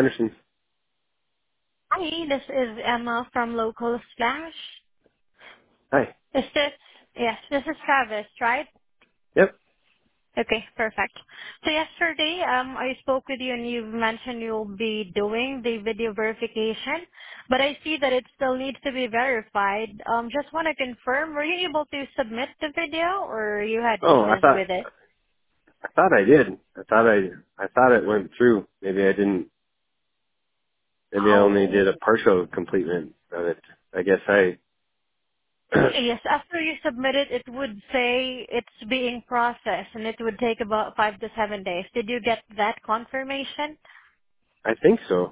Anderson. Hi, this is Emma from Local Slash. Hi. Is this, yes, this is Travis, right? Yep. Okay, perfect. So yesterday, I spoke with you and you mentioned you'll be doing the video verification, but I see that it still needs to be verified. Just want to confirm, were you able to submit the video or you had Oh, issues with it? I thought I did. I thought it went through. Maybe I didn't. Maybe I only Oh. did a partial completement of it. I guess I. Yes, after you submit it, it would say it's being processed and it would take about 5 to 7 days. Did you get that confirmation? I think so.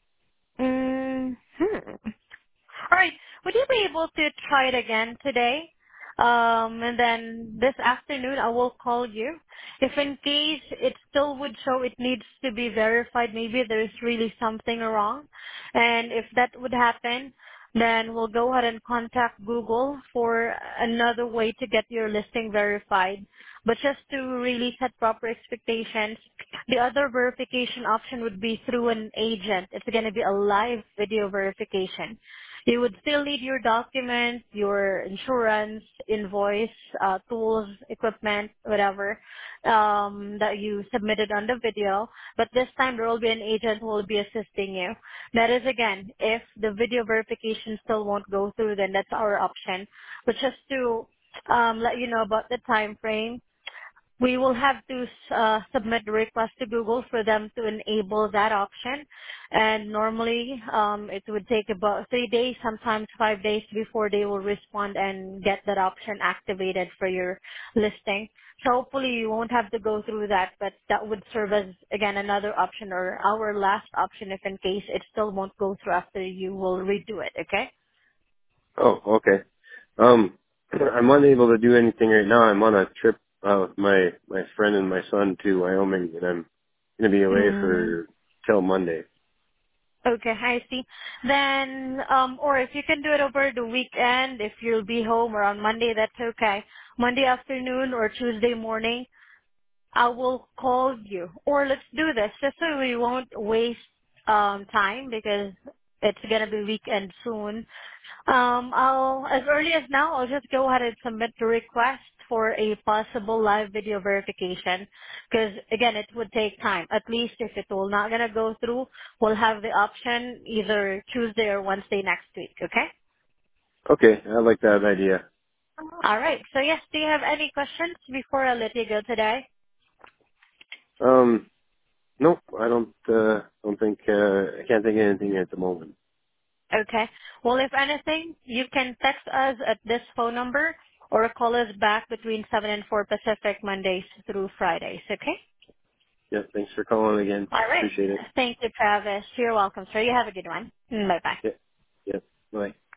Hmm. All right. Would you be able to try it again today? And then this afternoon I will call you. If in case it still would show it needs to be verified, maybe there's really something wrong. And if that would happen, then we'll go ahead and contact Google for another way to get your listing verified. But just to really set proper expectations, the other verification option would be through an agent. It's going to be a live video verification. You would still need your documents, your insurance, invoice, tools, equipment, whatever, that you submitted on the video. But this time there will be an agent who will be assisting you. That is again, if the video verification still won't go through, then that's our option. But just to let you know about the time frame, we will have to submit the request to Google for them to enable that option. And normally, it would take about 3 days, sometimes 5 days before they will respond and get that option activated for your listing. So hopefully you won't have to go through that, but that would serve as, again, another option or our last option if in case it still won't go through after you will redo it, okay? Oh, okay. Um, I'm unable to do anything right now. I'm on a trip with my friend and my son to Wyoming, and I'm gonna be away Mm. for till Monday. Okay, I see. Then, or if you can do it over the weekend, if you'll be home or on Monday, that's okay. Monday afternoon or Tuesday morning, I will call you. Or let's do this, just so we won't waste time because it's gonna be weekend soon. I'll, as early as now, I'll just go ahead and submit the request for a possible live video verification. Because again, it would take time. At least if it will not gonna go through, we'll have the option either Tuesday or Wednesday next week. Okay? Okay, I like that idea. All right. So yes, do you have any questions before I let you go today? Nope, I don't think I can't think of anything at the moment. Okay. Well, if anything, you can text us at this phone number or call us back between 7 and 4 Pacific Mondays through Fridays. Okay? Yeah, thanks for calling again. All right. Appreciate it. Thank you, Travis. You're welcome, sir. You have a good one. Bye-bye. Yeah, yeah. Bye.